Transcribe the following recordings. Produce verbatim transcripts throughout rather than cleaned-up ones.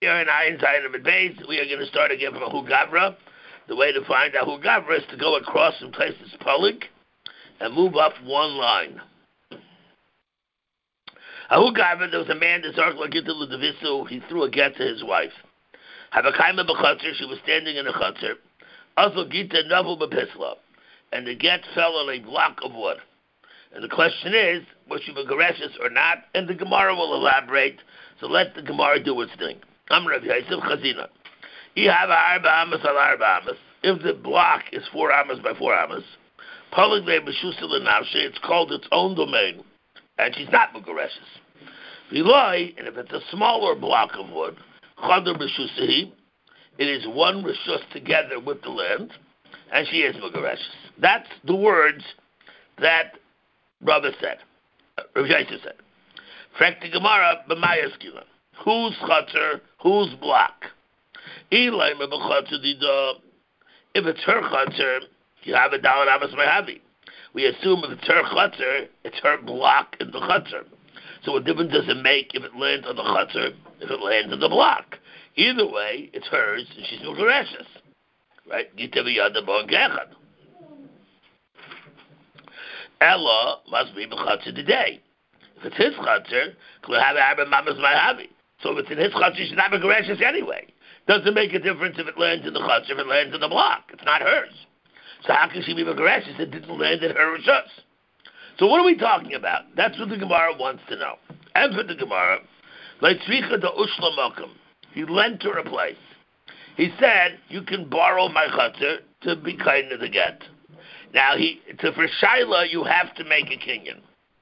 Here in Iron Side of the base, we are going to start again from a Hugavra. The way to find out Hugavra is to go across and place this Polig and move up one line. A Hugavra, there was a man that started like into Ludovisu. He threw a get to his wife. Havakaima b'chutzir, she was standing in a chutzir. Also Gita Novel b'pisla, and the get fell on a block of wood. And the question is, was she Megareshes or not? And the Gemara will elaborate. So let the Gemara do its thing. I'm Rav Yosef Chazina. You have arba amas al arba amas. If the block is four amas by four amas, Polig le b'shusa l'navshe, it's called its own domain, and she's not Megareshes. V'loi, and if it's a smaller block of wood, Chadar b'shusahi, it is one rishus together with the land, and she is Megareshes. That's the words that Rabbi said, Rav Yosef said. Frek the Gemara b'mayaskila. Whose chutzir, whose block? If it's her chutzir, you have a dalad amas mehavi. We assume if it's her chutzir, it's her block in the chutzir. So what difference does it make if it lands on the chutzir, if it lands on the block? Either way, it's hers, and she's Megareshes. Right? Gita v'yada bo gechad. Ella must be b'chutzir today. If it's his chutzir, k'lo have arba mamas mehavi. So if it's in his chutzir, she's not Megareshes anyway. Doesn't make a difference if it lands in the chutzir, if it lands in the block. It's not hers. So how can she be Megareshes if it didn't land in her rishus? So what are we talking about? That's what the Gemara wants to know. And for the Gemara, Leitzricha da ushla mokum. He lent her a place. He said, you can borrow my chutzir to be kind of the get. Now, he to for Shaila, you have to make a kinyan.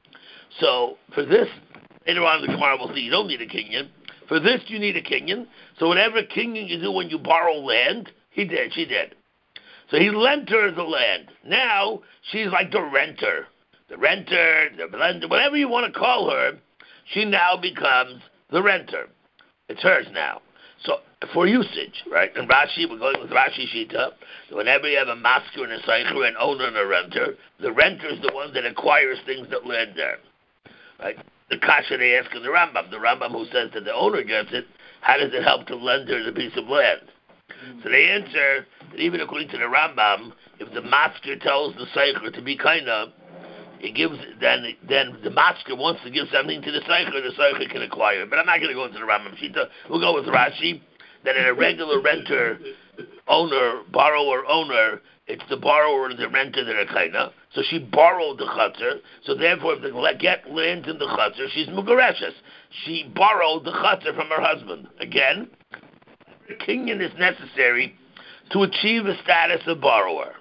So for this, later on the Gemara will say you don't need a kinyan. For this, you need a kinyan. So whatever kinyan you do when you borrow land, he did, she did. So he lent her the land. Now, she's like the renter. The renter, the lender, whatever you want to call her, she now becomes the renter. It's hers now. So, for usage, right? And Rashi, we're going with Rashi Shita. So whenever you have a masker and a seicher, an owner and a renter, the renter is the one that acquires things that land there. Right? The kasha they ask in the Rambam, the Rambam who says that the owner gets it, how does it help to lender the piece of land? So they answer that even according to the Rambam, if the master tells the seicher to be kind of, it gives then then the master wants to give something to the seicher, the seicher can acquire. But I'm not going to go into the Rambam Shita. We'll go with Rashi that in a regular renter, owner, borrower, owner, it's the borrower and the renter that are kinda. So she borrowed the chutzir. So therefore, if the get lands in the chutzir, she's Megareshes. She borrowed the chutzir from her husband. Again, the kinyan is necessary to achieve a status of borrower.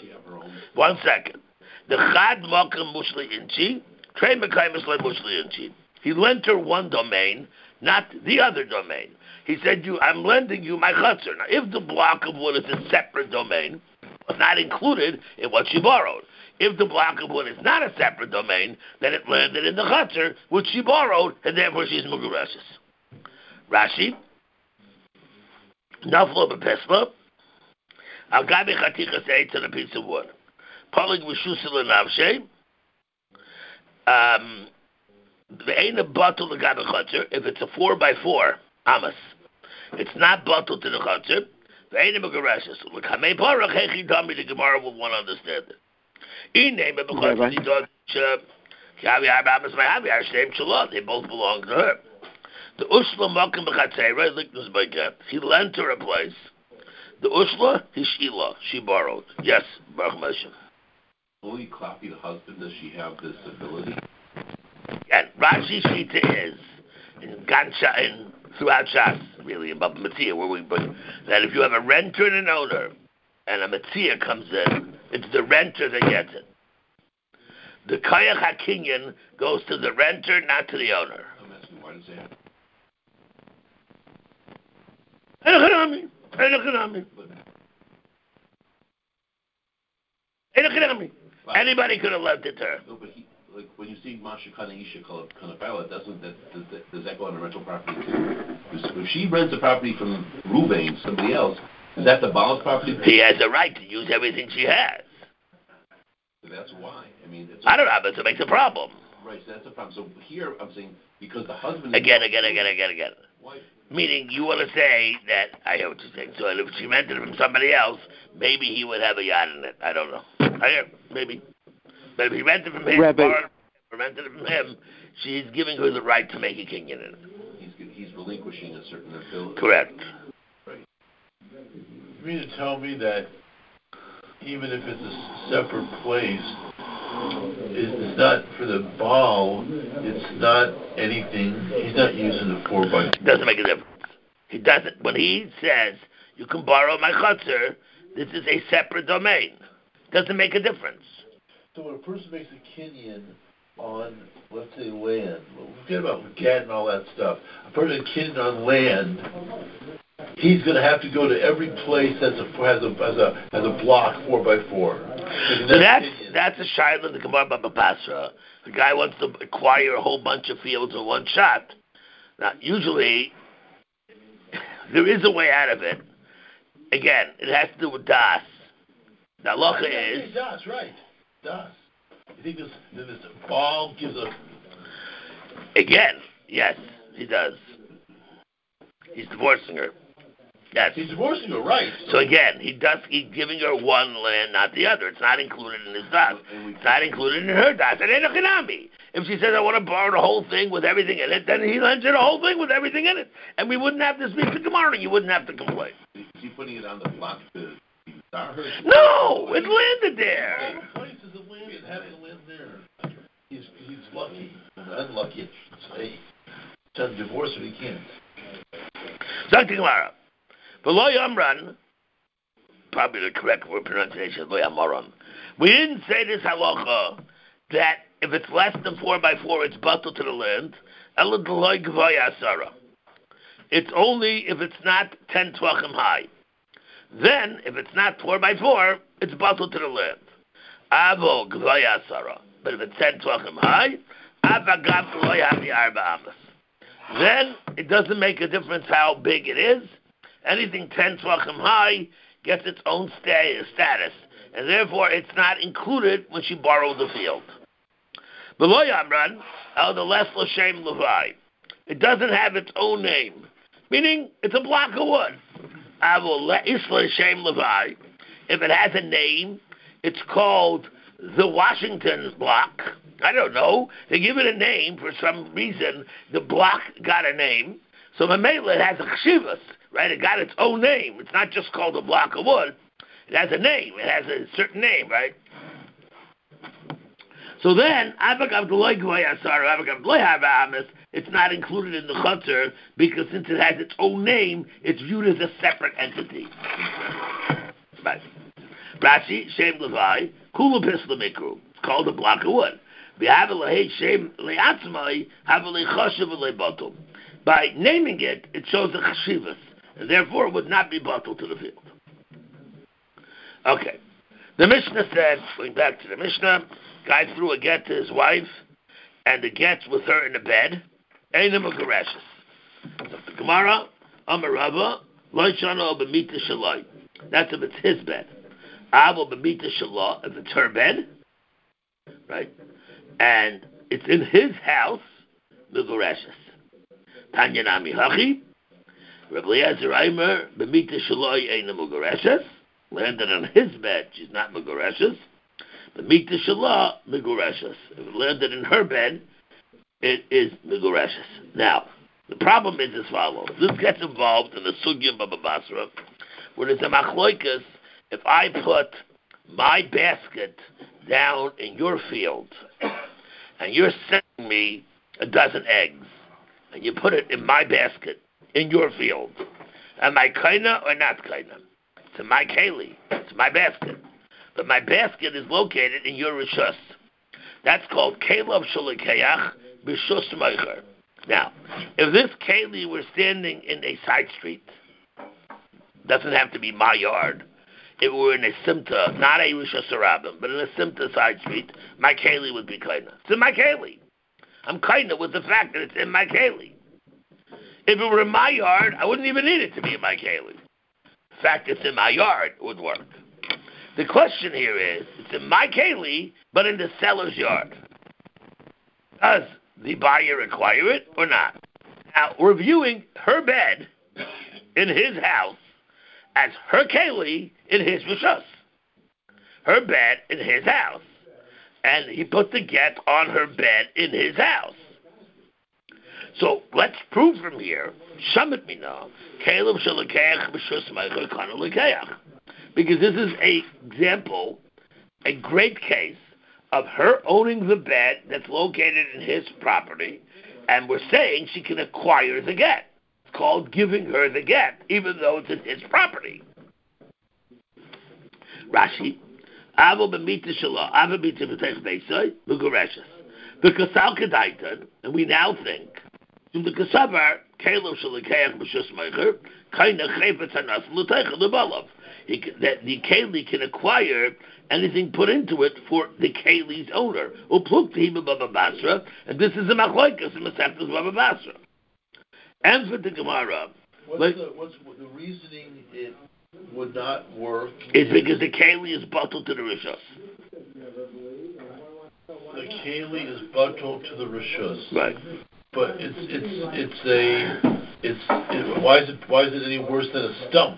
One second. The chad makam mushli inchi, trei mekaymis le mushli inchi. He lent her one domain, not the other domain. He said, "You, I'm lending you my chutzir." Now, if the block of wood is a separate domain, was not included in what she borrowed. If the block of wood is not a separate domain, then it landed in the chutzir, which she borrowed, and therefore she's Megareshes. Rashi, naflo b'pesla, al gabi chatichas eitz on a piece of wood. Polig v'shusa l'navshe, um, ve'ena batul l'gabi chutzir, if it's a four by four, amas, it's not batul to the chutzir, ve'ena Megareshes. L'kamei parach hechi dami, the Gemara will want to understand it. In-name of Megareshes, he does, Yavi Arba Amas Mahavi, our same Shalom, they both belong to her. The Ushla Malkim B'chatzera, Liknus B'get, he lent her a place. The Ushla, he Shila, she borrowed. Yes, Baruch Moshe. Only copy the husband, does she have this ability? And Rashi Shita is, in Gansha, in, throughout Shas, really, in Baba Metzia, where we bring, that if you have a renter and an owner, and a Metzia comes in, it's the renter that gets it. The Kayach HaKinyan goes to the renter, not to the owner. I'm asking, why does that? Enochanami. Enochanami. Enochanami. Anybody could have lent it to her. No, but he, like, when you see Masha Kana Isha Kanapala, doesn't that, does that, does that go on a rental property too? If she rents a property from Ruvain, somebody else, is that the Baal's property? He has a right to use everything she has. So that's why. I mean, it's I don't know, but it makes a problem. Right, so that's a problem. So here, I'm saying, because the husband... Again, again, again, again, again. Why? Meaning, you want to say that, I hear what you're saying, so if she rented it from somebody else, maybe he would have a yacht in it. I don't know. I hear, maybe. But if he rented it from him, Rabbi, or rented it from him, she's giving her the right to make a kinyan in it. He's, he's relinquishing a certain ability. Correct. Right. You mean to tell me that even if it's a separate place, it's not for the ball, it's not anything, he's not using the four by It doesn't make a difference. He doesn't, when he says, you can borrow my chutzner, this is a separate domain. Doesn't make a difference. So when a person makes a kinyan on, let's say, land, well, forget about get and all that stuff. A person makes a kinyan on land, he's going to have to go to every place that has a has a has a block four by four. So that's that's a shayla in the Gemara Baba Basra. The guy wants to acquire a whole bunch of fields in one shot. Now, usually, there is a way out of it. Again, it has to do with das. The halacha yeah, is das, right? Das. You think this this ball gives a again? Yes, he does. He's divorcing her. Yes. He's divorcing her, right? So again, he does. He's giving her one land, not the other. It's not included in his das. It's not included in her das. And ain't a chinami. If she says, "I want to borrow the whole thing with everything in it," then he lends her the whole thing with everything in it, and we wouldn't have to speak to Gemara. You wouldn't have to complain. Is he putting it on the block to start her? No, it landed there. All the places that land and having land there. He's he's lucky, unlucky. Say, trying to divorce her, he can't. Zok to Gemara. V'lo yamran, probably the correct word pronunciation, lo yamaran. We didn't say this halacha that if it's less than four by four, it's batal to the land. Ela d'loy gvaya asara. It's only if it's not ten tvachim high. Then, if it's not four by four, it's batal to the land. Avo gvaya asara. But if it's ten tvachim high, avagav d'loy havi arba amas. Then it doesn't make a difference how big it is. Anything ten tvachim high gets its own sta- status, and therefore it's not included when she borrowed the field. Below Yamran, el the less l'shem levai. It doesn't have its own name, meaning it's a block of wood. Avol le'is l'shem levai. If it has a name, it's called the Washington block. I don't know. They give it a name for some reason. The block got a name, so Mamela has a chshivas. Right, it got its own name. It's not just called a block of wood. It has a name. It has a certain name, right? So then, it's not included in the chutzner because since it has its own name, it's viewed as a separate entity. Right. Rashi, Shem Levai, Kula Pisla Mikru. It's called a block of wood. By naming it, it shows a chashivas. And therefore it would not be bottled to the field. Okay. The Mishnah said, going back to the Mishnah, guy threw a get to his wife, and the get's with her in the bed. Einem Gareshes. So the Gemara, Amarava, Loishana B'mita Shalai. That's if it's his bed. Avo B'mita Shalai, if it's her bed, right? And it's in his house, Megareshes. Tanya Nami Hachi. Rabbi Eliezer Aimer, B'mita Shaloi Eina Mugareshes, landed on his bed, she's not Mugareshes. B'mita Shalah, Mugareshes. If it landed in her bed, it is Mugareshes. Now, the problem is as follows. This gets involved in the Sugya Baba Basra, where there's a machloikas. If I put my basket down in your field, and you're sending me a dozen eggs, and you put it in my basket, in your field. Am I kaina or not kaina? It's in my keli. It's my basket. But my basket is located in your rishus. That's called kelav shalikeach b'shus meicher. Now, if this keli were standing in a side street, doesn't have to be my yard. If it were in a simta, not a rishus harabim, but in a simta side street, my keli would be kaina. It's in my keli. I'm kaina with the fact that it's in my keli. If it were in my yard, I wouldn't even need it to be in my keli. The fact it's in my yard would work. The question here is, it's in my keli, but in the seller's yard. Does the buyer acquire it or not? Now, we're viewing her bed in his house as her keli in his rishus. Her bed in his house. And he put the get on her bed in his house. So let's prove from here, Shamit Mina, Caleb Shalakayach B'Shus Meicher Kana Lakayach. Because this is a example, a great case of her owning the bed that's located in his property, and we're saying she can acquire the get. It's called giving her the get, even though it's in his property. Rashi, Avo b'mita shelo, Avo b'mita v'teich beisai, v'goreshes. The kasal kedaitan, and we now think, from the kasavar, Caleb shalikeach b'shus meicher, kaina chayvetz hanas l'teichel l'balav. That the keli can acquire anything put into it for the keli's owner. Uplukti b'Baba Basra, and this is a machlokes in Masechtas Baba Basra. And for the Gemara, what's, like, the, what's the reasoning it would not work? Is because the keli is bottled to the rishus. The keli is bottled to the rishus, right? But it's it's it's a it's it, why is it why is it any worse than a stump?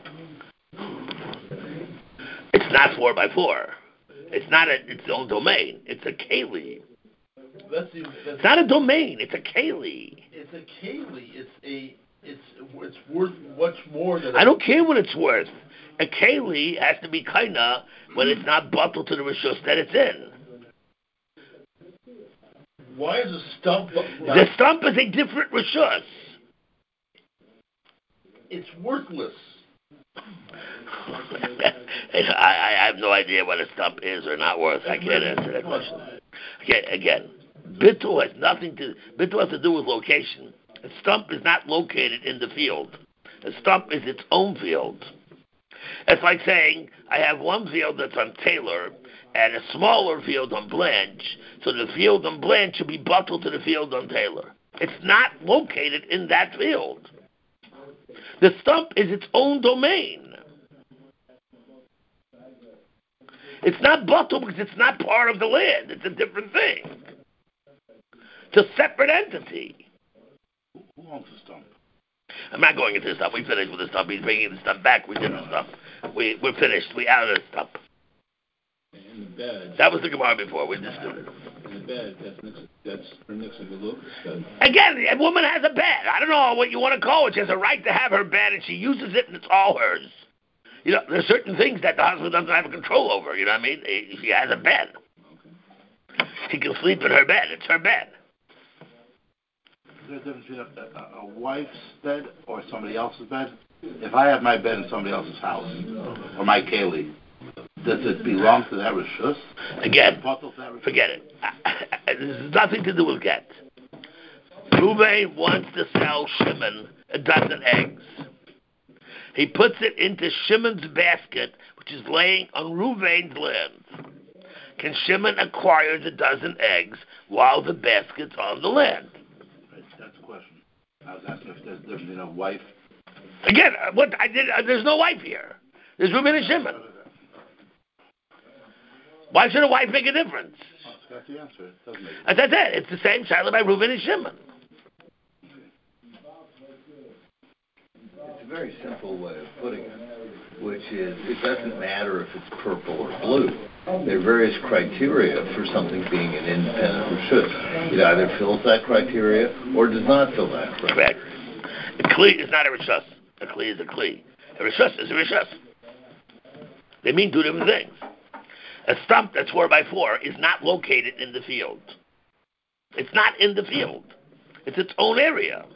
It's not four by four. It's not a, its own domain. It's a keli. That's the, that's it's not a domain. It's a keli. It's a keli. It's a it's it's worth much more than. I don't care what it's worth. A keli has to be kaina when it's not bottled to the rishus that it's in. Why is a stump? Not, the stump is a different rishus. It's worthless. I, I have no idea what a stump is or not worth. I can't answer that question. Okay, again, bittul has nothing to bittul has to do with location. A stump is not located in the field. A stump is its own field. It's like saying I have one field that's on Taylor and a smaller field on Blanche, so the field on Blanche should be bottled to the field on Taylor. It's not located in that field. The stump is its own domain. It's not bottled because it's not part of the land. It's a different thing. It's a separate entity. Who owns the stump? I'm not going into the stump. We finished with the stump. He's bringing the stump back. We did the stump. We, we're finished. We out of the stump. In the bed. That was the Gemara before. We just did it. In the bed, that's Nixon, that's for Nixon to look. Again, a woman has a bed. I don't know what you want to call it. She has a right to have her bed, and she uses it, and it's all hers. You know, there's certain things that the husband doesn't have control over. You know what I mean? She has a bed. She can sleep in her bed. It's her bed. Is there a difference between a, a, a wife's bed or somebody else's bed? If I have my bed in somebody else's house, or my keli, does it belong to that rishus? Again, forget it. This has nothing to do with get. Reuven wants to sell Shimon a dozen eggs. He puts it into Shimon's basket, which is laying on Reuven's land. Can Shimon acquire the dozen eggs while the basket's on the land? Right, that's the question. I was asking if there's a difference between a wife. Again, what I did. Uh, there's no wife here. There's Reuven and Shimon. Why should a wife make a difference? Oh, that's the answer. It doesn't make a As I said, it's the same shaila by Reuven and Shimon. It's a very simple way of putting it, which is it doesn't matter if it's purple or blue. There are various criteria for something being an independent rishus. It either fills that criteria or does not fill that criteria. Correct. A kli is not a rishus. A kli is a kli. A rishus is a rishus. They mean two different things. A stump that's four by four is not located in the field. It's not in the field. It's its own area.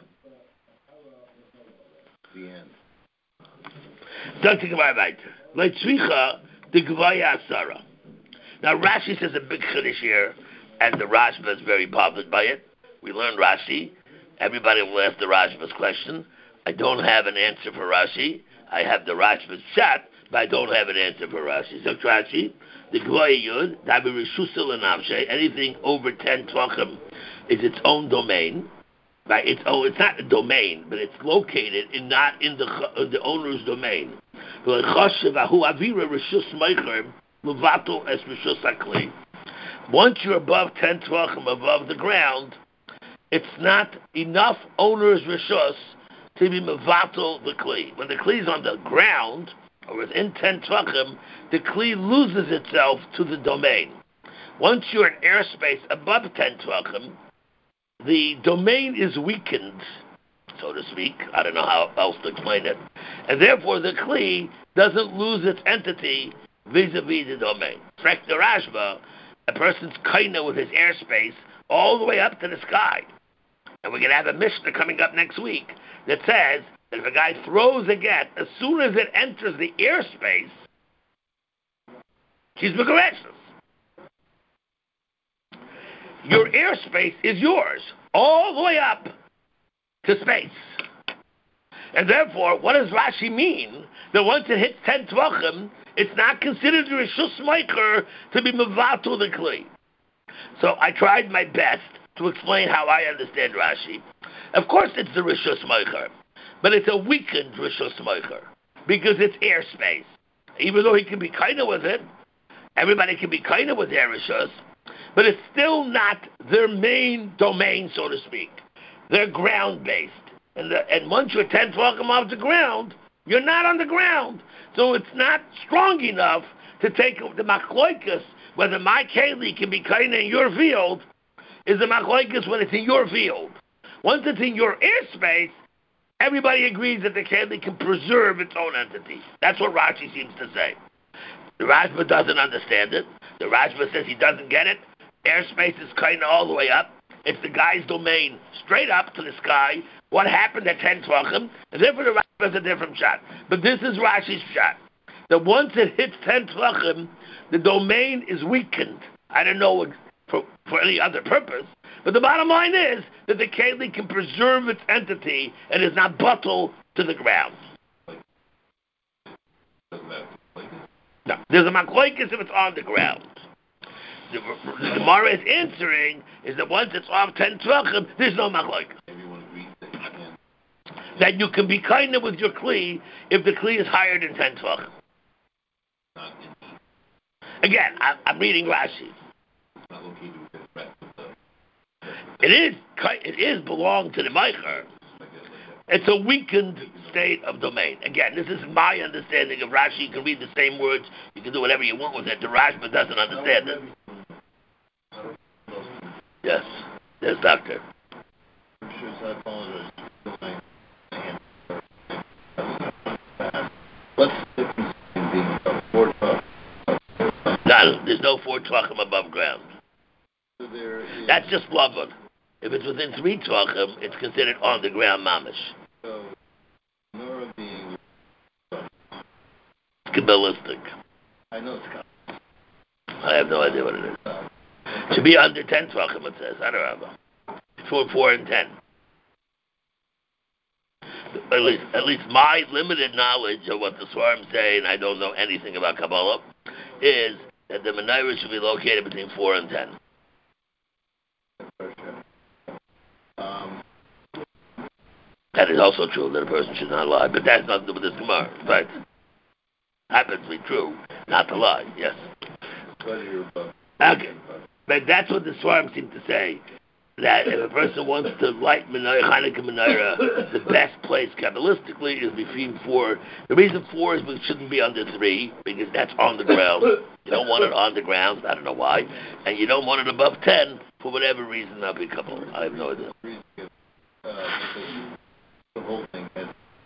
The end. Now Rashi says a big chiddush here, and the Rashba is very bothered by it. We learned Rashi. Everybody will ask the Rashba's question. I don't have an answer for Rashi. I have the Rashba's shot, but I don't have an answer for Rashi. So Rashi, the Gvoya Yud, Dabi Rishusil and Avshe, anything over ten Tvachim is its own domain. Right? It's oh, it's not a domain, but it's located in not in the in the owner's domain. Once you're above ten tvachim above the ground, it's not enough owner's rishus to be mevatel the kli. When the kli is on the ground, or within ten tvachim, the kli loses itself to the domain. Once you're in airspace above ten tvachim, the domain is weakened, so to speak. I don't know how else to explain it. And therefore the kli doesn't lose its entity vis-a-vis the domain. Frek the Rashba, a person's kaina with his airspace all the way up to the sky. And we're going to have a Mishnah coming up next week that says that if a guy throws a get, as soon as it enters the airspace, he's megareshus. Your airspace is yours, all the way up to space. And therefore, what does Rashi mean? That once it hits ten tvachim, it's not considered a rishus meicher to be mevatel the kli. So I tried my best to explain how I understand Rashi. Of course it's the rishus meicher, but it's a weakened rishus meicher because it's airspace. Even though he can be kinda with it, everybody can be kinda with their rishus, but it's still not their main domain, so to speak. They're ground-based. And, the, and once you're ten tvachim off the ground, you're not on the ground. So it's not strong enough to take the machloikus, whether my keli can be kinda in your field, is the machloikus when it's in your field. Once it's in your airspace, everybody agrees that the keli can preserve its own entity. That's what Rashi seems to say. The Rashba doesn't understand it. The Rashba says he doesn't get it. Airspace is kinda all the way up. It's the guy's domain straight up to the sky. What happened at ten tvachim? And therefore the Rashba has a different shot. But this is Rashi's shot. That once it hits ten tvachim, the domain is weakened. I don't know for, for any other purpose. But the bottom line is that the keli can preserve its entity and is not buttle to the ground. No, there's a machlokes if it's on the ground. The, the Gemara is answering is that once it's off ten tvachim, there's no machlokes. That you can be kind with your kli if the kli is higher than ten tvachim. Again, I, I'm reading Rashi. It is it is belong to the meicher. It's a weakened state of domain. Again, this is my understanding of Rashi. You can read the same words. You can do whatever you want with it. The Rashba doesn't understand it. Yes. Yes, doctor. What's the difference in being above four tvachim? None. There's no four tvachim above ground. So there is... That's just lavon. If it's within three tvachim, it's considered on the ground mamish. So, Nora being... Kabbalistic. I know it's Kabbalistic. I have no idea what it is. It should be under ten tvachim, it says. I don't know. Between four and ten. At least, at least my limited knowledge of what the Svarim say, and I don't know anything about Kabbalah, is that the menorah should be located between four and ten. Um, that is also true that a person should not lie, but that's nothing to do with this Gemara. But happens to be true, not to lie. Yes. Okay, but that's what the Svarim seem to say. That if a person wants to light menorah, Hanukkah menorah, the best place Kabbalistically is between four. The reason four is we shouldn't be under three, because that's on the ground. You don't want it on the ground, I don't know why. And you don't want it above ten, for whatever reason, that'll be a couple. I have no idea. the whole thing has...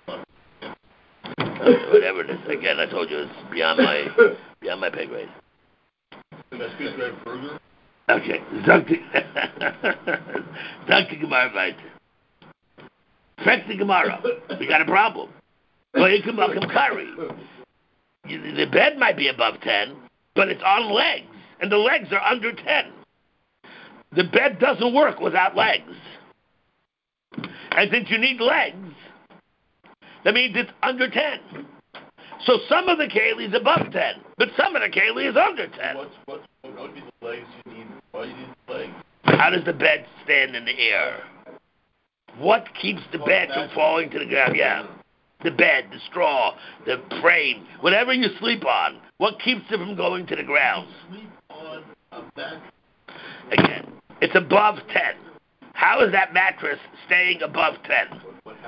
Whatever it is. Again, I told you it's beyond my, beyond my pay grade. Can I speak to that further? Okay, Doctor Doctor Gemara weiter. Frek the Gemara. We got a problem. Well, you can welcome curry. The bed might be above ten, but it's on legs, and the legs are under ten. The bed doesn't work without legs. And since you need legs, that means it's under ten. So some of the keli is above ten, but some of the keli is under ten. What's, what's, what would be the legs you need? Why do you need the legs? How does the bed stand in the air? What keeps the bed from falling to the ground? Yeah. The bed, the straw, the frame, whatever you sleep on. What keeps it from going to the ground? You sleep on a back. Again, it's above ten. how is that mattress staying above ten?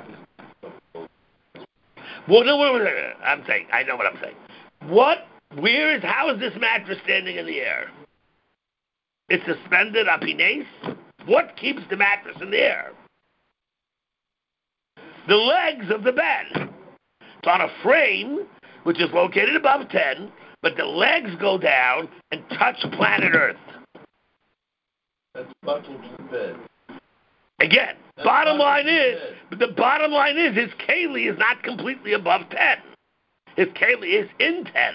Well, no, no, no, no, I'm saying, I know what I'm saying. What, where is, how is this mattress standing in the air? It's suspended up in. What keeps the mattress in the air? The legs of the bed. It's on a frame, which is located above ten, but the legs go down and touch planet Earth. That's buckled to the bed. Again, That's bottom line buckled to the is, bed. but the bottom line is, his keli is not completely above ten. His keli is in ten.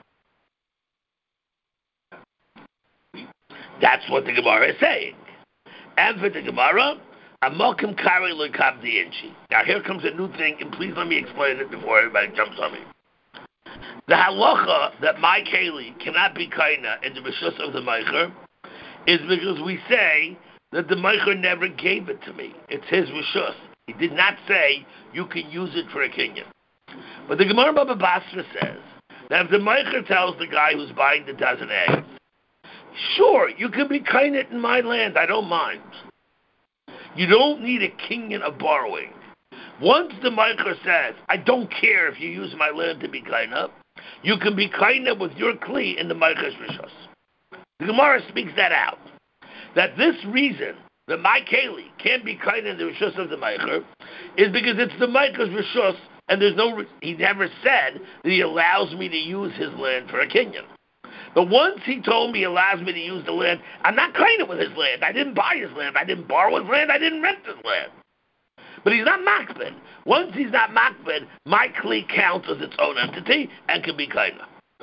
That's what the Gemara is saying. And for the Gemara, Amokim Kari Lekabdi Inchi. Now here comes a new thing, and please let me explain it before everybody jumps on me. The halacha that my keli cannot be kaina in the rishus of the meicher is because we say that the meicher never gave it to me. It's his rishus. He did not say you can use it for a kinyan. But the Gemara Baba Basra says that if the meicher tells the guy who's buying the dozen eggs, sure, you can be kaina in my land, I don't mind. You don't need a kinyan of borrowing. Once the meicher says, I don't care if you use my land to be kaina, you can be kaina with your kli in the meicher's rishus. The Gemara speaks that out. That this reason that my keli can't be kaina in the rishus of the meicher is because it's the meicher's rishus, and there's no, he never said that he allows me to use his land for a kinyan. But once he told me he allows me to use the land, I'm not kaina with his land. I didn't buy his land. I didn't borrow his land. I didn't rent his land. But he's not makbid. Once he's not makbid, my kli counts as its own entity and can be kaina.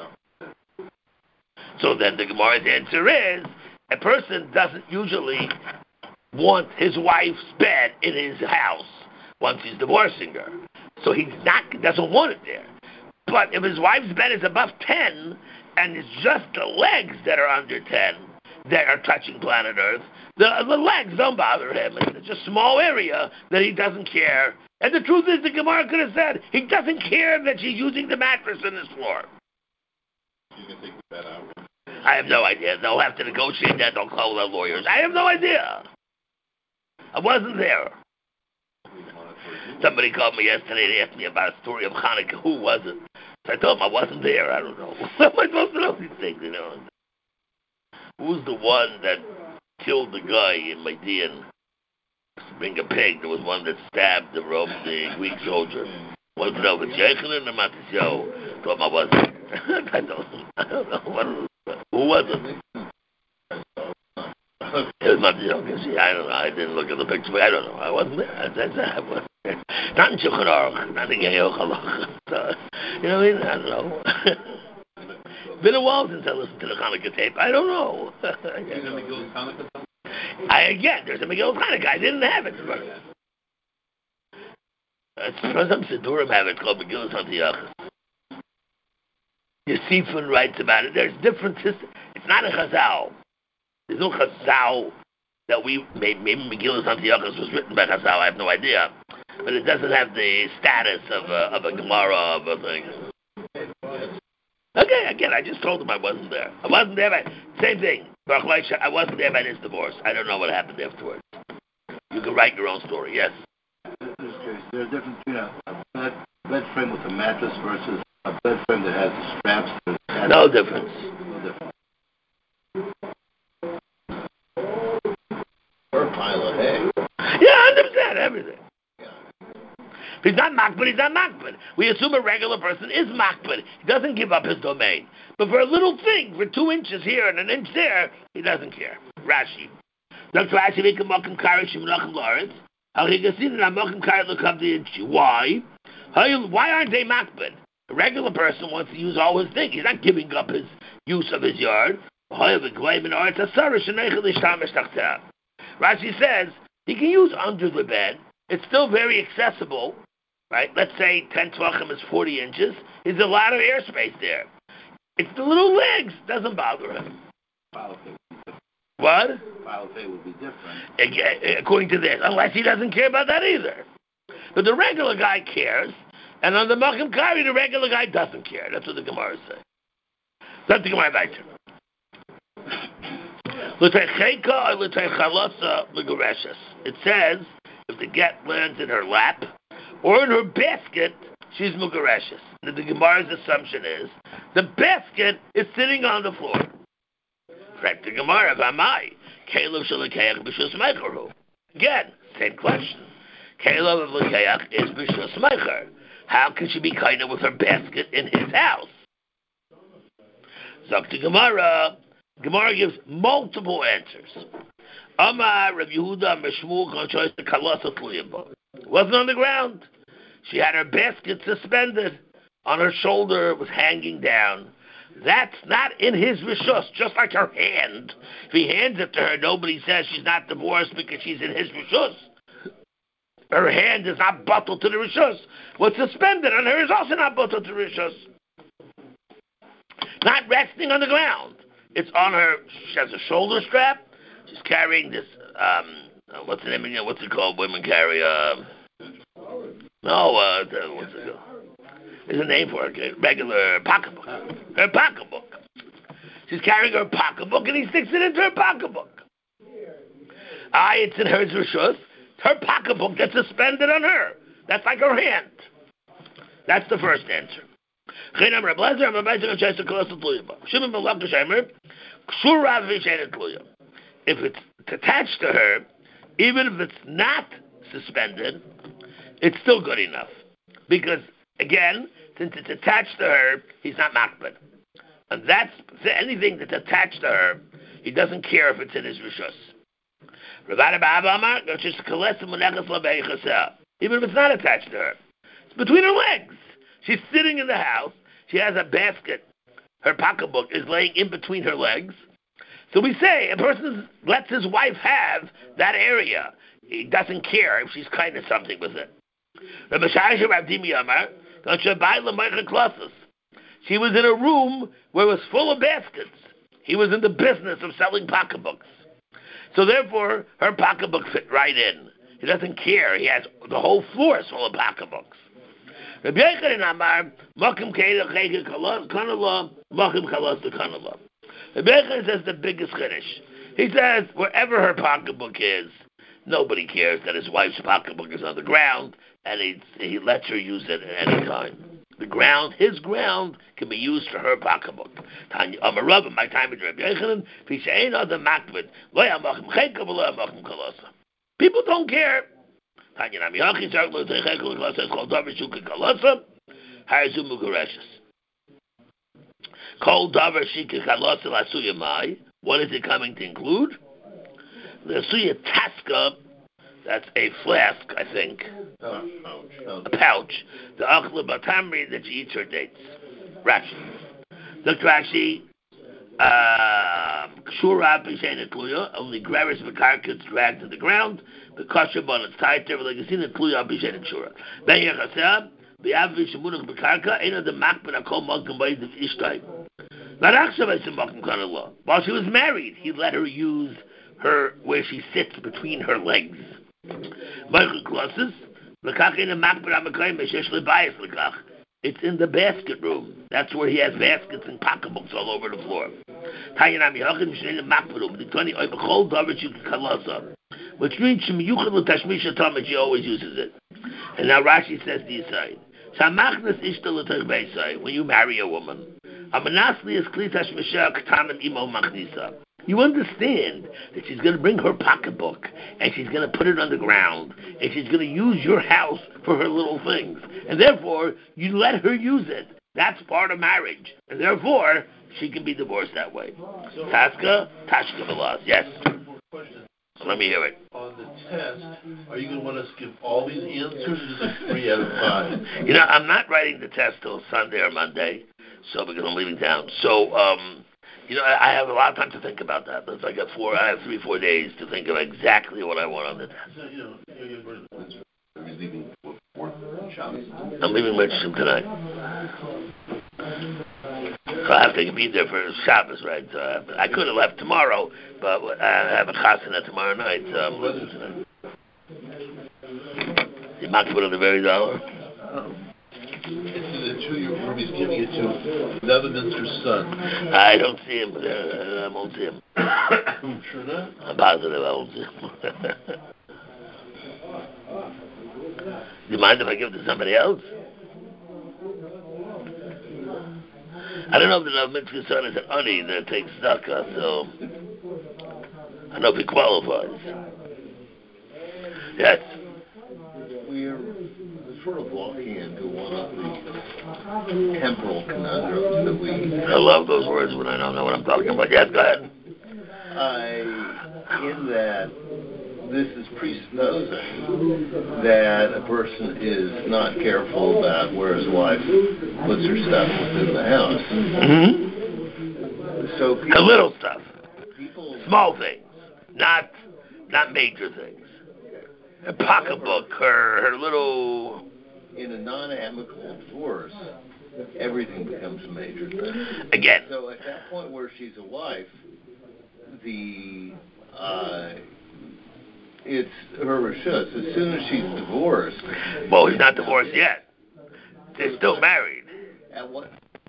So then the Gemara's answer is, a person doesn't usually want his wife's bed in his house once he's divorcing her. So he not doesn't want it there. But if his wife's bed is above ten, and it's just the legs that are under ten that are touching planet Earth, the, the legs don't bother him. It's a small area that he doesn't care. And the truth is, the Gemara could have said, he doesn't care that she's using the mattress in his floor. You can take the bed out. I have no idea. They'll have to negotiate that. They'll call their lawyers. I have no idea. I wasn't there. Somebody called me yesterday and asked me about a story of Hanukkah. Who was it? So I told him I wasn't there. I don't know. How am I supposed to know these things, you know? Who's the one that killed the guy in Median? Bring a pig. There was one that stabbed the Rome, the Greek soldier. Want to know if it's Yechanan or Matisyahu? Told him I wasn't. I don't, I don't know. What, who was it? It was Matisyahu. I don't know. I didn't look at the picture. I don't know. I wasn't there. I, I, I wasn't there. Not in Shulchan Aruch. Not in Ge'yoch Halacha. You know what I mean? I don't know. Been a while since I listened to the Hanukkah tape. I don't know. I again, there's a Megillah Hanukkah. I didn't have it. It's because some Sidurim have it called Megillah Antiochus. Yosefin writes about it. There's different systems. It's not a Chazal. There's no Chazal that we maybe, maybe Megillah Antiochus was written by Chazal. I have no idea, but it doesn't have the status of a, of a Gemara of a thing. Okay, again, I just told him I wasn't there. I wasn't there by, same thing. I wasn't there by this divorce. I don't know what happened afterwards. You can write your own story, yes? There's a difference between a bed, bed frame with a mattress versus a bed frame that has the straps. That no difference. No difference. Or a pile of hay. Yeah, I understand everything. If he's not makbid, he's not makbid. We assume a regular person is makbid. He doesn't give up his domain. But for a little thing, for two inches here and an inch there, he doesn't care. Rashi. Doctor Rashi, we can mock him kari shimrachim la'aretz. How he can see that I'm mock kari l'kavdi inchi. Why? Why aren't they makbid? A regular person wants to use all his things. He's not giving up his use of his yard. Rashi says he can use under the bed. It's still very accessible. Right? Let's say ten tvachim is forty inches. There's a lot of airspace there. It's the little legs. Doesn't bother him. What? Pile of hay would be different. According to this. Unless he doesn't care about that either. But the regular guy cares. And on the Machim Kari, the regular guy doesn't care. That's what the Gemara says. That's the Gemara back to. It says if the get lands in her lap or in her basket, she's mugareshes. The Gemara's assumption is the basket is sitting on the floor. Correct the Gemara, Vamai. Again, same question. Caleb of Lekeach is Bishus Meicher. How can she be kinda with her basket in his house? Zakti Gemara. Gemara gives multiple answers. Amar Rav Yehuda Meshmul Konchois the Kalasa Tluyimba. Wasn't on the ground. She had her basket suspended on her shoulder. It was hanging down. That's not in his rishus, just like her hand. If he hands it to her, nobody says she's not divorced because she's in his rishus. Her hand is not bottled to the rishus. What's suspended on her is also not bottled to the rishus. Not resting on the ground. It's on her. She has a shoulder strap. She's carrying this. Um, what's the name again? What's it called? Women carry. Uh, no. Uh, the, what's it called? There's a name for it. Okay? Regular pocketbook. Her pocketbook. She's carrying her pocketbook, and he sticks it into her pocketbook. Ah, it's in her rishus. Her pocketbook gets suspended on her. That's like her hand. That's the first answer. If it's attached to her, even if it's not suspended, it's still good enough. Because, again, since it's attached to her, he's not makbid. And that's anything that's attached to her, he doesn't care if it's in his rishus. Even if it's not attached to her. It's between her legs. She's sitting in the house. She has a basket. Her pocketbook is laying in between her legs. So we say a person lets his wife have that area. He doesn't care if she's kind of something with it. She was in a room where it was full of baskets. He was in the business of selling pocketbooks. So therefore, her pocketbook fit right in. He doesn't care. He has the whole floor is full of pocketbooks. Rabbi Yochanan Amar, Makim Kanala, Makim Kalas the Kanala. Rabbi Yochanan says the biggest chiddush. He says wherever her pocketbook is, nobody cares that his wife's pocketbook is on the ground, and he he lets her use it at any time. The ground, his ground, can be used for her pocketbook. Tanya Amarav, my time with Rabbi Yochanan, Pisha ain't other makbid, lo yamachim chayka v'lo yamachim kalasa. People don't care. Tanya Nami Hachi Zark Lo Techek Lo Kalasa is called Davar Shuka Kalasa. Harazu Mugareshus. Called Davar Shika Kalasa Lasuya Mai. What is it coming to include? Lasuya Taska. That's a flask, I think. Oh, pouch. A pouch. The Akhla Batamri that she eats her dates. Rashi. Look, Rashi. Kshura Pishena Kluya. Only Gravis Makarka is dragged to the ground. The Kashabon is tied there. Like you see the Kluya Pishena Kshura. Ben Yachasab. The Avish Munuk Makarka. Ain't the Makban Akol Malkum Bayd of Ishtai. While she was married, he let her use her where she sits between her legs. It's in the basket room. That's where he has baskets and pocketbooks all over the floor. Which means she always uses it. And now Rashi says the aside. When you marry a woman, you understand that she's going to bring her pocketbook and she's going to put it on the ground and she's going to use your house for her little things. And therefore, you let her use it. That's part of marriage. And therefore, she can be divorced that way. So, Taska, Tashka Velas. Yes. Let me hear it. On the test, are you going to want us to give all these answers or just three out of five? You know, I'm not writing the test till Sunday or Monday, so because I'm leaving town. So, um... You know, I have a lot of time to think about that. It's like a four, I have three, four days to think of exactly what I want on the test. I'm leaving Mitchum tonight. So I have to be there for Shabbos, right? So I, have to, I could have left tomorrow, but I have a chasana tomorrow night, so I'm leaving tonight. You might put on the very dollar. It's the two you he's giving it to another minister's son. I don't see him. Uh, I won't see him. Sure not? I'm positive I won't see him. Do you mind if I give it to somebody else? I don't know if the Rav Mitzvah's son is an ani that takes tzedakah, so I don't know if he qualifies. Yes. We're sort of walking into one of the temporal conundrums that we... I love those words when I don't know what I'm talking about. Yes, go ahead. I, in that this is presupposing that a person is not careful about where his wife puts her stuff within the house. Mm-hmm. So people, a little stuff. People, small things, not not major things. Her pocketbook, her her little. In a non-amicable divorce, everything becomes a major thing. Again. So at that point where she's a wife, the uh, it's her reshus. As soon as she's divorced. Well, he's not divorced yet. They're still married. At what?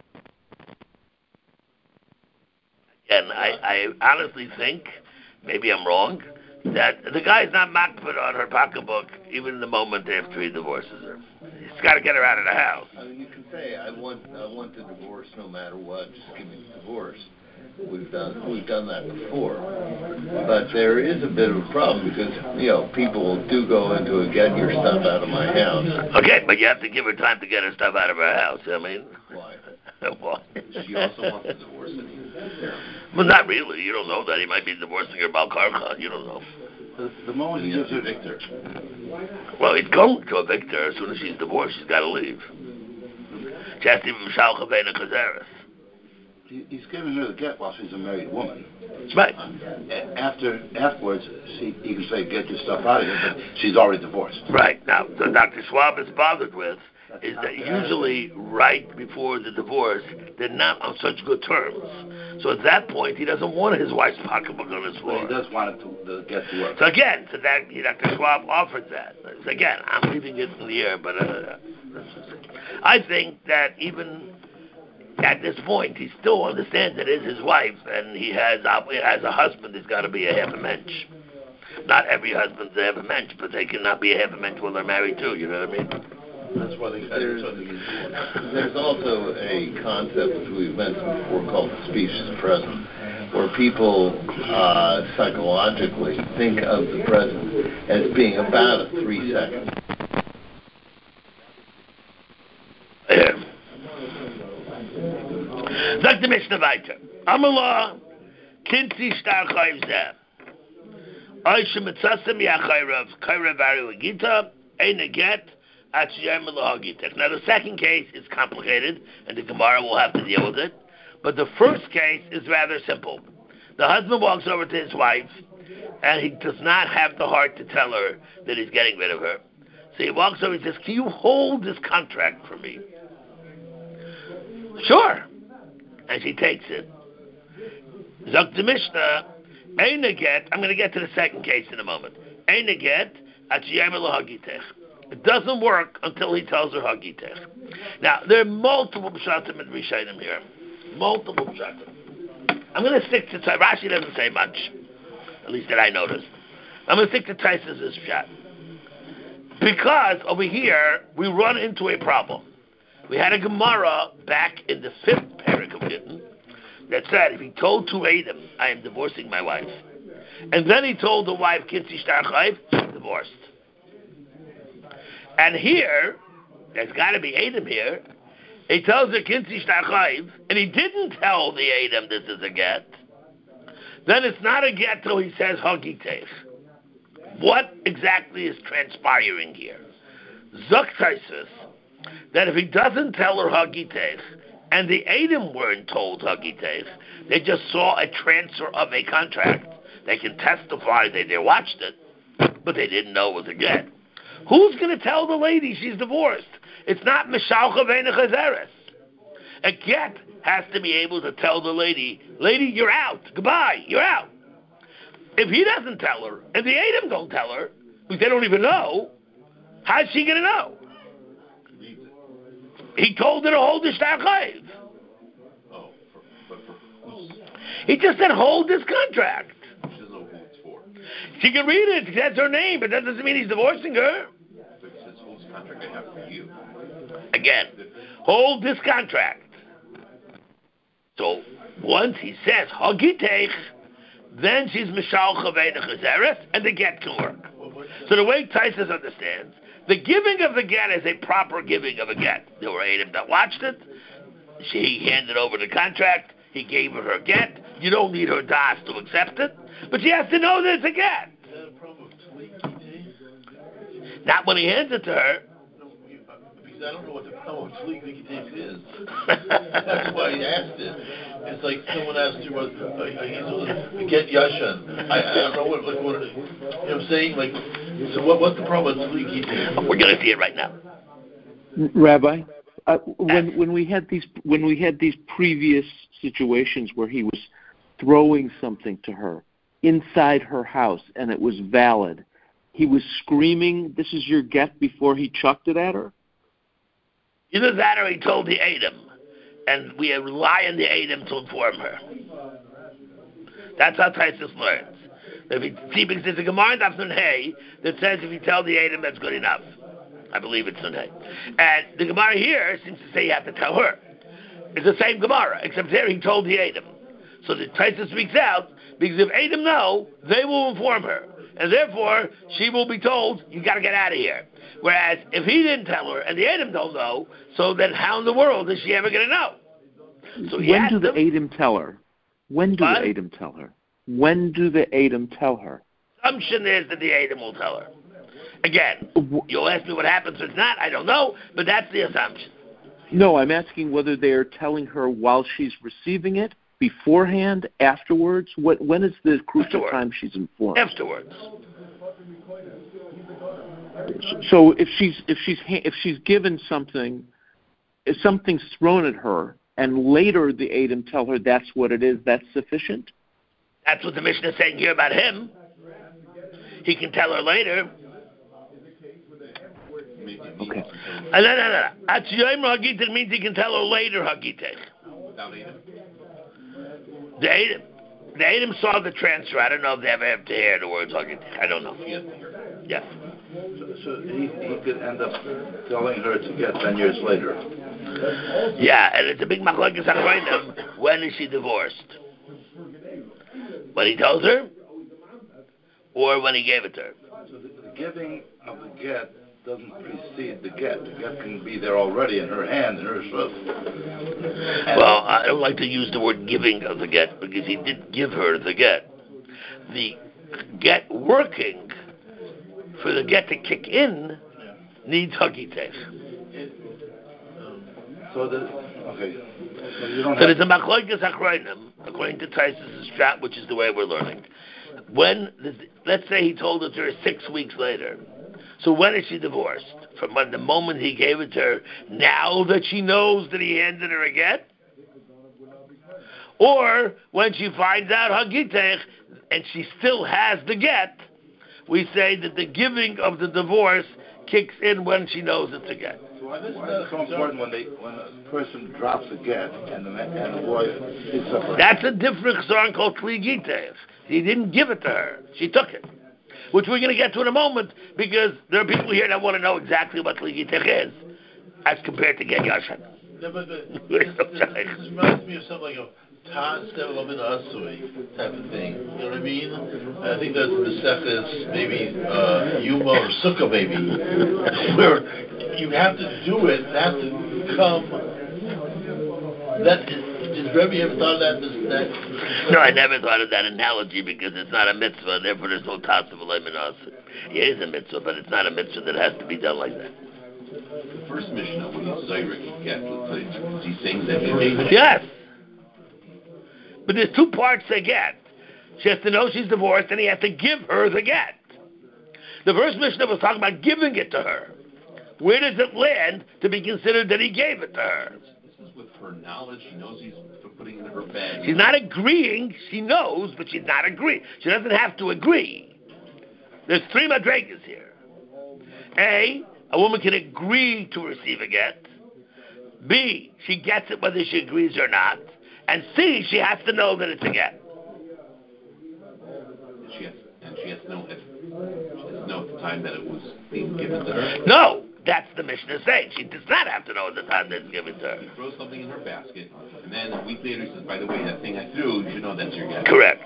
And I, I honestly think, maybe I'm wrong, that the guy's not makpid on her pocketbook even the moment after he divorces her. He's got to get her out of the house. I mean, you can say, I want, I want the divorce no matter what. Just give me the divorce. We've done, we've done that before. But there is a bit of a problem because, you know, people do go into a get your stuff out of my house. Okay, but you have to give her time to get her stuff out of her house. I mean, why? Why? She also wants to divorce him. Well, not really. You don't know that. He might be divorcing her Balkarka. You don't know. The, the moment he He gives has her to evict her. Well, he's going to evict her. As soon as she's divorced, she's got to leave. She has to even Mishal Chavena Kazeres. He, he's giving her the get while she's a married woman. Right. A- After, afterwards, she, he can say, get your stuff out of here, but she's already divorced. Right. Now, what Doctor Schwab is bothered with is that usually right before the divorce, they're not on such good terms. So at that point, he doesn't want his wife's pocketbook on his floor. But he does want it to, to get to work. So again, so that Doctor Schwab offered that. So again, I'm leaving it in the air, but uh, I think that even at this point, he still understands it is his wife, and he has, as a husband, he's got to be a half a mensch. Not every husband's a half a mensch, but they cannot be a half a mensch while they're married too. You know what I mean? That's why they got There's, it. there's also a concept which we've mentioned before called the specious present, where people uh, psychologically think of the present as being about a three second. Yeah. Sagt die Mishnah weiter. Amala, kinzi star chayv zeh. Oishe mitzasem ya chayrav, chayrav aru agita, ein aget, at shiyem lahagitek. Now the second case is complicated, and the Gemara will have to deal with it. But the first case is rather simple. The husband walks over to his wife, and he does not have the heart to tell her that he's getting rid of her. So he walks over and says, can you hold this contract for me? Sure. And she takes it. Zok the Mishnah, Eina get, I'm going to get to the second case in a moment. Eina get, at hagitech. It doesn't work until he tells her hagitech. Now, there are multiple pshatim and rishayim here. Multiple pshatim. I'm going to stick to, Rashi doesn't say much, at least that I noticed. I'm going to stick to Taisus' pshat. Because over here, we run into a problem. We had a Gemara back in the fifth parak of Gittin that said if he told two Adam, I am divorcing my wife, and then he told the wife, Kinzi shtar chayv, divorced. And here, there's got to be Adam here, he tells her Kinzi shtar chayv, and he didn't tell the Adam this is a get, then it's not a get till he says hagitech. What exactly is transpiring here? Zok Taisus, that if he doesn't tell her hagitech, and the Adam weren't told hagitech, they just saw a transfer of a contract. They can testify that they watched it, but they didn't know it was a get. Who's going to tell the lady she's divorced? It's not Mishal Chavena Chazeres. A get has to be able to tell the lady, lady, you're out. Goodbye, you're out. If he doesn't tell her, and the Adam don't tell her, because they don't even know, how's she going to know? He told her to hold the shtar chayiv. Oh, for, but for who's? He just said hold this contract. She doesn't know who it's for. She can read it. That's her name, but that doesn't mean he's divorcing her. But he says, hold this contract I have for you. Again, hold this contract. So once he says hagitech, then she's mishal chavei nechazeres, and the get can work. So the way Taisus understands, the giving of the get is a proper giving of a get. There were eight of them that watched it. She handed over the contract. He gave her her get. You don't need her das to accept it, but she has to know that it's a get. Is that a problem with Tleek? Not when he hands it to her. No, you- uh, because I don't know what the problem with Tleek is. That's why I asked it. It's like someone asked you what uh, he's uh, get Yashan. I, I don't know what, like, what, you know what I'm saying? Like, so what, what's the problem with Tleek? We're going to see it right now. Rabbi, uh, when when we had these when we had these previous situations where he was throwing something to her inside her house and it was valid, he was screaming, "This is your get," before he chucked it at her? Either that or he told the Adam, and we rely on the Adam to inform her. That's how Taisus learns. If he see, because there's a Gemara in Daf Nun Hey that says if you tell the Adam, that's good enough. I believe it's Nun Hey. And the Gemara here seems to say you have to tell her. It's the same Gemara, except there he told the Adam. So the Taisus speaks out, because if Adam know, they will inform her. And therefore, she will be told, you got to get out of here. Whereas, if he didn't tell her, and the Adam don't know, so then how in the world is she ever going to know? So when do the them, Adam tell her? When do what? the Adam tell her? When do the Adam tell her? Assumption is that the Adam will tell her. Again, you'll ask me what happens if not, I don't know, but that's the assumption. No, I'm asking whether they are telling her while she's receiving it, beforehand, afterwards. What? When is the crucial Afterwards. time she's informed? Afterwards. So if she's if she's if she's given something, if something's thrown at her, and later the Adam tell her that's what it is, that's sufficient? That's what the Mishnah is saying here about him. He can tell her later. Okay. Uh, no, no, no. Atziyoim Hagitech means he can tell her later Hagitech. Without Adam. The Adam, the Adam saw the transfer. I don't know if they ever have to hear the words Hagitech. I don't know. She has to hear it. Yeah. So, so he, he could end up telling her to get ten years later. Yeah, and it's a big machlokes achronim. When is she divorced? When he tells her, or when he gave it to her? So the, the giving of the get doesn't precede the get. The get can be there already in her hand, in her shuf. Well, I don't like to use the word giving of the get because he did give her the get. The get working for the get to kick in needs hagitech. So the okay. So you don't So have there's a machlokes achronim according to Taisus' strat, which is the way we're learning. When let's say he told it to her six weeks later. So when is she divorced? From when the moment he gave it to her, now that she knows that he handed her a get? Or when she finds out hagitech and she still has the get, we say that the giving of the divorce kicks in when she knows it's a get. So why, why is it so important when they when a person drops a get and the man, and the wife picks up her? That's a different song called Kli Gitech. He didn't give it to her. She took it. Which we're going to get to in a moment, because there are people here that want to know exactly what Kli Gitech is, as compared to Get Yashan. No, but, but this, this, this reminds me of something like a Tan Sevelavin Asui type of thing. You know what I mean? I think that's Maseches, maybe uh, Yuma or Sukkah, maybe, where you have to do it. It has to come. That is, did Rebbe ever thought of that? that? No, I never thought of that analogy because it's not a mitzvah, therefore there's no Tan Sevelavin Asui. It is a mitzvah, but it's not a mitzvah that has to be done like that. The first Mishnah, when he's Zayrik, he gets, let's say, he sings that he Yes. But there's two parts to get. She has to know she's divorced, and he has to give her the get. The first Mishnah was talking about giving it to her. Where does it land to be considered that he gave it to her? This is with her knowledge. She knows he's putting it in her bag. She's not agreeing. She knows, but she's not agreeing. She doesn't have to agree. There's three madregas here. A, a woman can agree to receive a get. B, she gets it whether she agrees or not. And C, she has to know that it's a get. And she has, and she has to know if, she has to know at the time that it was being given to her. No, that's the Mishnah saying. She does not have to know at the time that it's given to her. She throws something in her basket, and then a week later says, by the way, that thing I threw, you should know that's your get. Correct.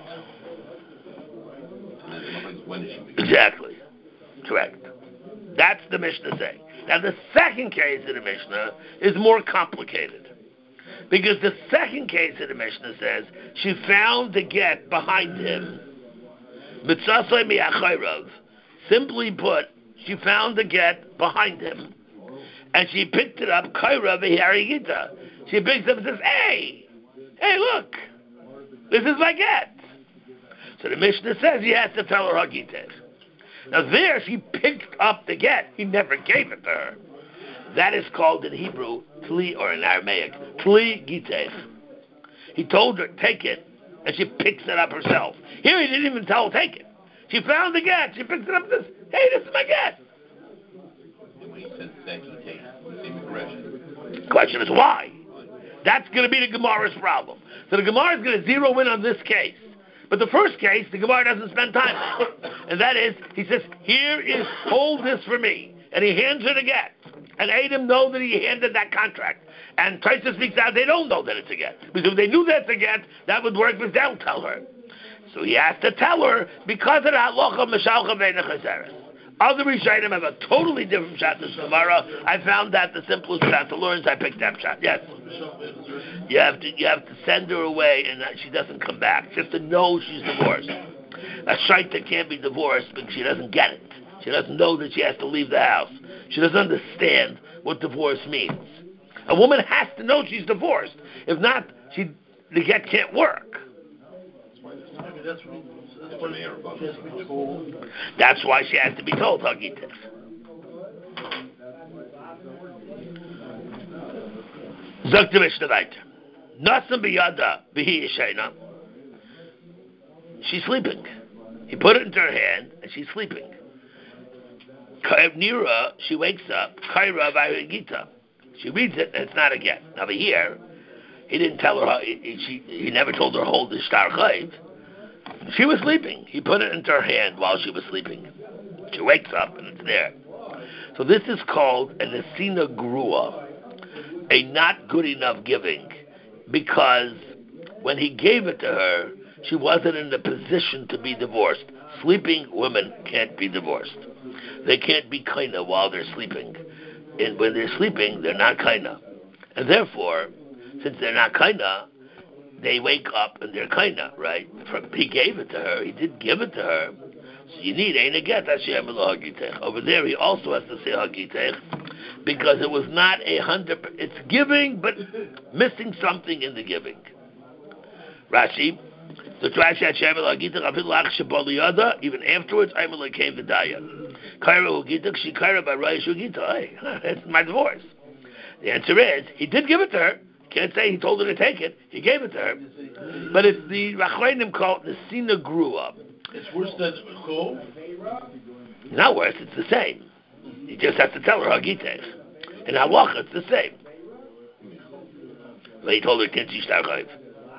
And then when is she? Exactly. Correct. That's the Mishnah saying. Now the second case of the Mishnah is more complicated. Because the second case of the Mishnah says she found the get behind him. Mitzasai mi'achayrav. Simply put, she found the get behind him. And she picked it up, Kaira v'harigita. She picks it up and says, hey, hey look, this is my get. So the Mishnah says he has to tell her hagitech. Now there she picked up the get. He never gave it to her. That is called in Hebrew, tli, or in Aramaic, tli gitech. He told her, take it, and she picks it up herself. Here he didn't even tell her, take it. She found the get. She picks it up and says, hey, this is my get. And when he says that, he takes the same aggression. The question is why? That's going to be the Gemara's problem. So the Gemara is going to zero in on this case. But the first case, the Gemara doesn't spend time on. And that is, he says, here is, hold this for me. And he hands her the get. And Adam know that he handed that contract. And Taisa speaks out, they don't know that it's a get. Because if they knew that's a get, that would work, but they'll tell her. So he has to tell her, because of the halacha Meshalcha Ve'ena Chazeres. Other Rishonim have a totally different shot this Gemara. I found that the simplest shot to learn, so I picked that shot. Yes. You have to you have to send her away and that she doesn't come back. Just to know she's divorced. A shaita can't be divorced because she doesn't get it. She doesn't know that she has to leave the house. She doesn't understand what divorce means. A woman has to know she's divorced. If not, she the get can't work. That's why she has to be told. That's why she has to be told, Hagitech. Zok the Mishnah weiter. Nasam biyada v'hi yeshena. She's sleeping. He put it into her hand, and she's sleeping. Nira, she wakes up. Kaira v'hagita. She reads it, and it's not a get. Now, over here, he didn't tell her. How, he, she, he never told her hold the star chayv. She was sleeping. He put it into her hand while she was sleeping. She wakes up, and it's there. So this is called an esina grua, a not good enough giving, because when he gave it to her, she wasn't in the position to be divorced. Sleeping women can't be divorced. They can't be kaina while they're sleeping. And when they're sleeping, they're not kaina. And therefore, since they're not kaina, they wake up and they're kaina, right? He gave it to her. He did give it to her. So you need ein get Hashem hagitech. Over there, he also has to say hagitech, because it was not a hundred. It's giving, but missing something in the giving. Rashi. So Rashi Hashem hagitech afilu ach shebaliyada. Even afterwards, I'm like came the daya. Kaira hagitech she kaira by Raish hagitech. Hey, it's my divorce. The answer is he did give it to her. Can't say he told her to take it. He gave it to her. But it's the Rachronim call it the Sina grew up. It's worse than Chol? Not worse, it's the same. He just has to tell her Hagitech. In Halacha, it's the same. But he told her, can't you start life?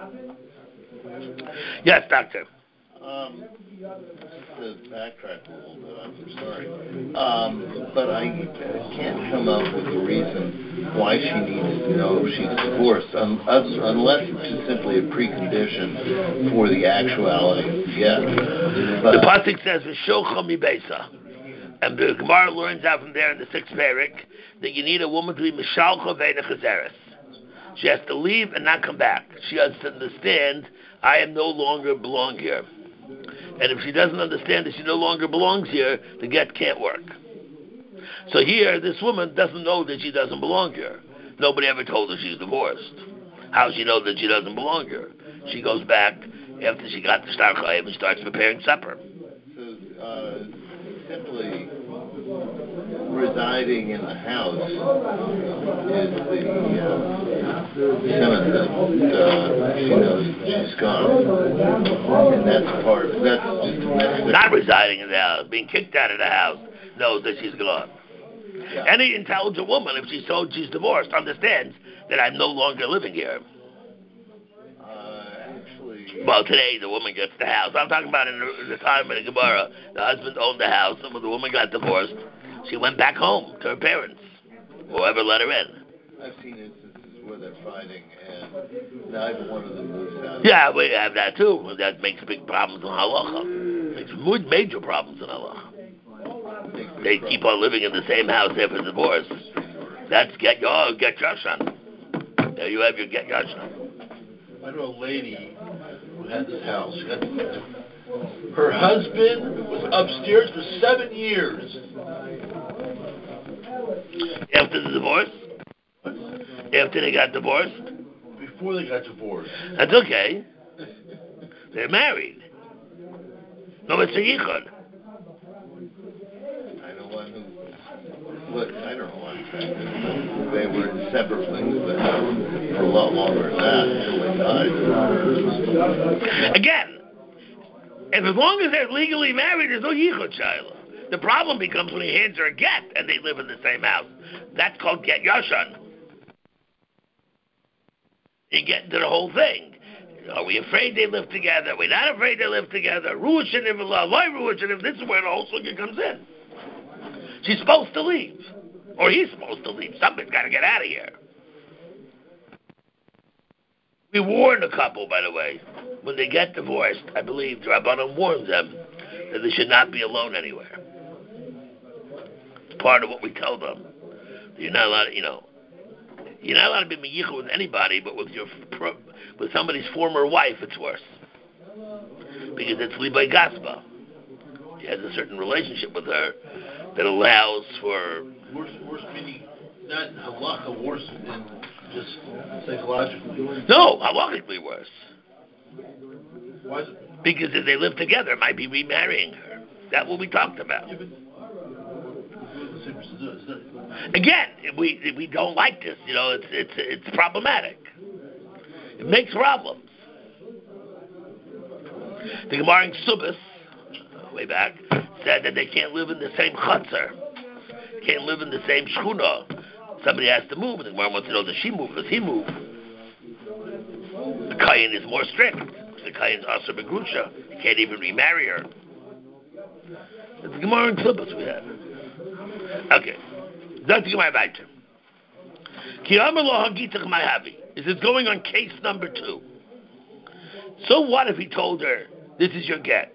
Yes, doctor. Um, to backtrack a little bit, I'm sorry. Um, but I can't come up with a reason why she needs to know she's divorced, un- unless it's just simply a precondition for the actuality of the get. But the pasuk says, "V'shocha mi beisa," and the Gemara learns out from there in the sixth parak that you need a woman to be mishalcha ve'ena chazeres. She has to leave and not come back. She has to understand, I am no longer belong here. And if she doesn't understand that she no longer belongs here, the get can't work. So here, this woman doesn't know that she doesn't belong here. Nobody ever told her she's divorced. How does she know that she doesn't belong here? She goes back after she got the star chayiv and starts preparing supper. So, uh, simply residing in the house is the uh, sentence that uh, she knows that she's gone, and that's part. That's just the next thing. Not residing in the house, being kicked out of the house, knows that she's gone. Yeah. Any intelligent woman, if she's told she's divorced, understands that I'm no longer living here? Uh, actually, Well, today the woman gets the house. I'm talking about in the, in the time in the Gemara, the husband owned the house, and when the woman got divorced, she went back home to her parents, whoever let her in. I've seen instances where they're fighting and neither one of them moves out. Yeah, we have that too. That makes big problems in halacha. Makes mo- major problems in halacha. They keep on living in the same house after divorce. That's get your get yashan. There you have your get yashan. I know a lady who had this house. She got, her husband was upstairs for seven years. After the divorce? After they got divorced? Before they got divorced. That's okay. They're married. No, it's a yichud. I know one who, look, I don't know what exactly. They were in separate things, but for a lot longer than that until they died. Again, if as long as they're legally married, there's no yichud shiloh. The problem becomes when he hands her a get and they live in the same house. That's called get yashan. You get into the whole thing. Are we afraid they live together? Are we not afraid they live together? Ruach and Ivala, why Ruach and This is where the whole sukkah comes in. She's supposed to leave. Or he's supposed to leave. Somebody's got to get out of here. We warn a couple, by the way, when they get divorced, I believe the Rabbanan warns them that they should not be alone anywhere. It's part of what we tell them. You're not allowed to, you know, you're not allowed to be meyichah with anybody, but with your with somebody's former wife, it's worse. Because it's libay gaspa. He has a certain relationship with her that allows for... Worse, worse meaning, not in halacha, worse in just psychologically. No, halachically worse. Why is it? Because if they live together, it might be remarrying her. That's what we talked about. Yeah, but again, we we don't like this. You know, it's it's it's problematic. It makes problems. The Gemara in Subas, way back, said that they can't live in the same chutzner, can't live in the same shchuna. Somebody has to move, and the Gemara wants to know, does she move? Does he move? The Kayin is more strict. The Kayin's Asur Begrusha. You can't even remarry her. It's the Gemara in Subas we have. Okay. That's the Gemara weiter. Ki amar lo hagitach my havi. Is it going on case number two? So what if he told her, this is your get?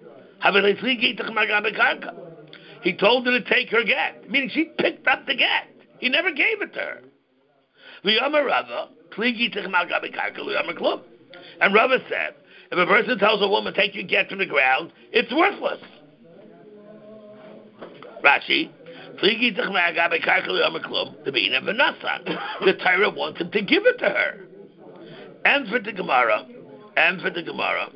He told her to take her get, meaning she picked up the get. He never gave it to her. And Rava said, if a person tells a woman, take your get from the ground, it's worthless. Rashi, the Torah wants him to give it to her. And for the Gemara, and for the Gemara,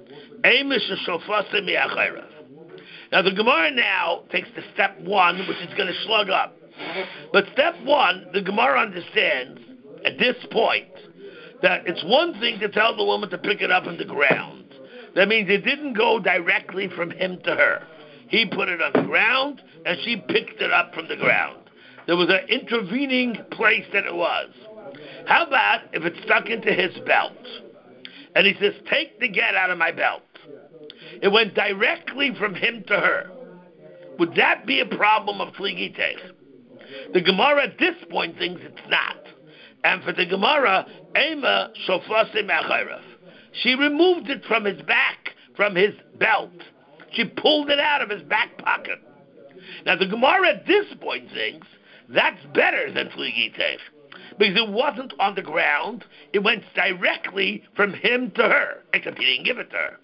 now the Gemara now takes the step one, which is going to slug up. But step one, the Gemara understands at this point that it's one thing to tell the woman to pick it up from the ground. That means it didn't go directly from him to her. He put it on the ground, and she picked it up from the ground. There was an intervening place that it was. How about if it's stuck into his belt? And he says, take the get out of my belt. It went directly from him to her. Would that be a problem of Fligitech? The Gemara at this point thinks it's not. And for the Gemara, Ema Shofase Mechayrav. She removed it from his back, from his belt. She pulled it out of his back pocket. Now the Gemara at this point thinks that's better than Fligitech. Because it wasn't on the ground, it went directly from him to her, except he didn't give it to her.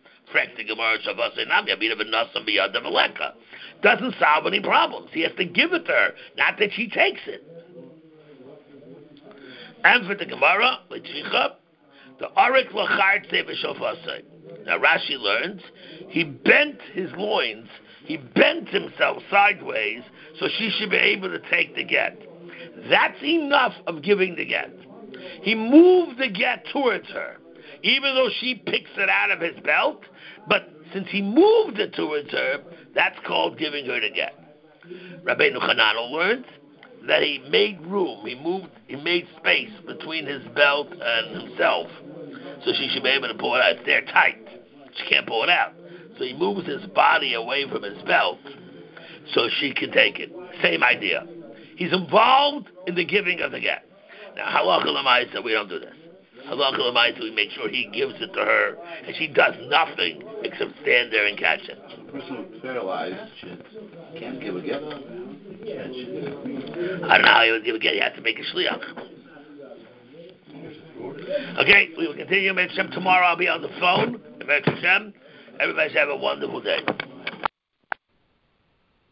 Doesn't solve any problems. He has to give it to her, not that she takes it. And for the Gemara, the Arik Lachart Seveshofase. Now Rashi learns, he bent his loins, he bent himself sideways, so she should be able to take the get. That's enough of giving the get. He moved the get towards her, even though she picks it out of his belt, but since he moved it towards her, that's called giving her the get. Rabbeinu Chananel learns, that he made room, he moved, he made space between his belt and himself, so she should be able to pull it out. It's there tight. She can't pull it out. So he moves his body away from his belt so she can take it. Same idea. He's involved in the giving of the get. Now, halacha l'maisa, we don't do this. Halacha l'maisa, we make sure he gives it to her, and she does nothing except stand there and catch it. The person who's paralyzed can't give a gift. I don't know how he would give a get. He has to make a shliach. Okay, we will continue. Mitzvah tomorrow. I'll be on the phone. Mitzvah. Everybody have a wonderful day.